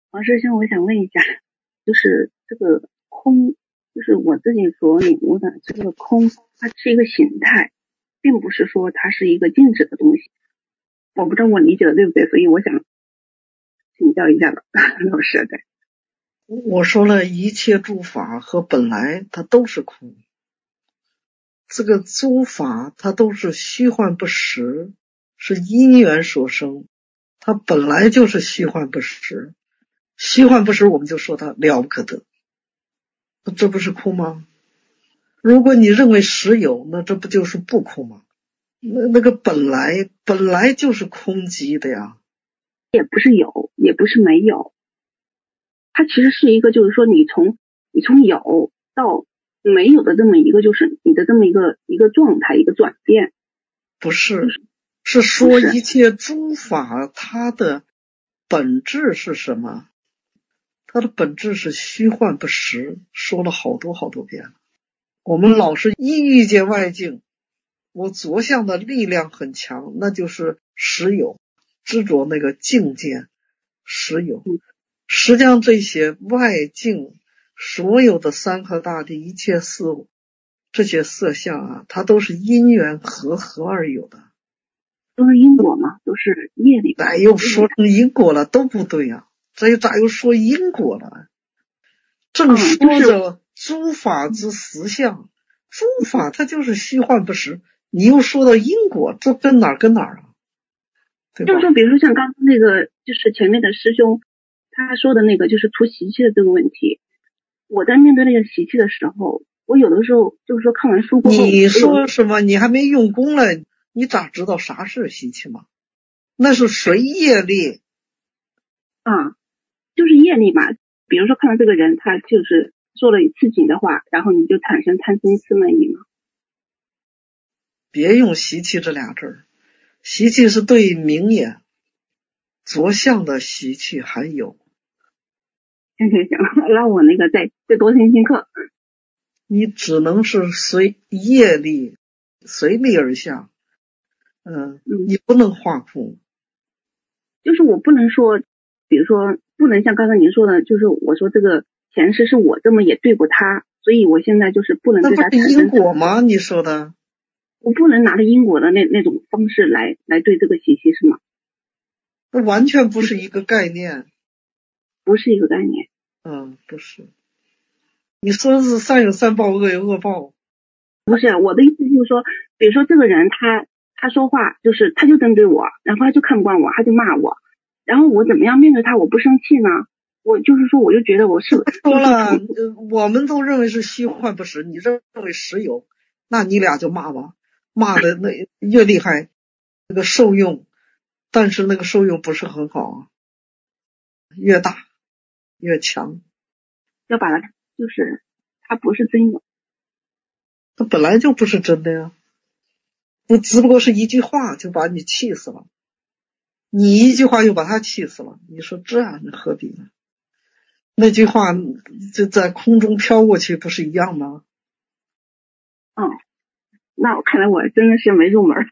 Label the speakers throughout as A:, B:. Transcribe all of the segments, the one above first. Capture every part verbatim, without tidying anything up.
A: 王师兄，我想问一下，就是这个空，就是我自己所领悟的这个空，它是一个形态，并不是说它是一个静止的东西。我不知道我理解的对不对，所以我想请教一下吧，老师。对，
B: 我说了一切诸法和本来它都是空，这个诸法它都是虚幻不实，是因缘所生，它本来就是虚幻不实。虚幻不实我们就说它了不可得，这不是空吗？如果你认为实有，那这不就是不空吗？那那个本来本来就是空寂的呀，
A: 也不是有，也不是没有，它其实是一个，就是说你从你从有到没有的这么一个，就是你的这么一个一个状态，一个转变。
B: 不是，是说一切诸法它的本质是什么？它的本质是虚幻不实，说了好多好多遍了。我们老是一遇见外境，我着相的力量很强，那就是实有，执着那个境界实有。实际上这些外境所有的山河大地一切事物，这些色相啊，它都是因缘合合而有的，
A: 都是因果嘛，都是业力。
B: 咋又说成因果了？都不对啊，这又咋又说因果了？正说着诸法之实相，诸法它就是虚幻不实，你又说到因果，这跟哪儿跟哪儿啊？对吧？
A: 就是说，比如说像刚刚那个，就是前面的师兄他说的那个，就是除习气的这个问题。我在面对那个习气的时候，我有的时候就是说看完书过后，
B: 你说什么？你还没用功了，你咋知道啥是习气嘛？那是随业力
A: 啊，就是业力嘛。比如说看到这个人，他就是说了刺激的话，然后你就产生贪嗔痴慢疑嘛。
B: 别用习气这俩字儿，习气是对名言，着相的习气还有。
A: 行行行，让我那个再再多听听课。
B: 你只能是随业力，随力而下，嗯，你不能画空。
A: 就是我不能说，比如说不能像刚才您说的，就是我说这个前世是我这么也对过他，所以我现在就是不能对他产生。
B: 那不是因果吗？你说的，
A: 我不能拿着因果的那那种方式来来对这个习气是吗？
B: 那完全不是一个概念，
A: 不是一个概念。
B: 嗯，不是。你说的是善有善报，恶有恶报。
A: 不是，我的意思就是说，比如说这个人他他说话就是他就针对我，然后他就看不惯我，他就骂我，然后我怎么样面对他我不生气呢？我就是说我就觉得我是
B: 说了，我们都认为是虚幻不实，你认为实有，那你俩就骂吧，骂的那越厉害，那个受用，但是那个受用不是很好，越大越强，
A: 要把它就是它不是真有，
B: 它本来就不是真的呀，那只不过是一句话就把你气死了，你一句话又把他气死了，你说这样何必呢？那句话就在空中飘过去，不是一样吗？
A: 嗯，那我看来我真的是没入门。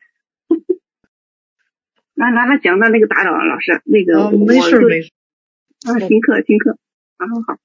A: 那那那行，那那个打扰了老师，那个、
B: 啊、没事没事
A: 啊，听课听课，然后好。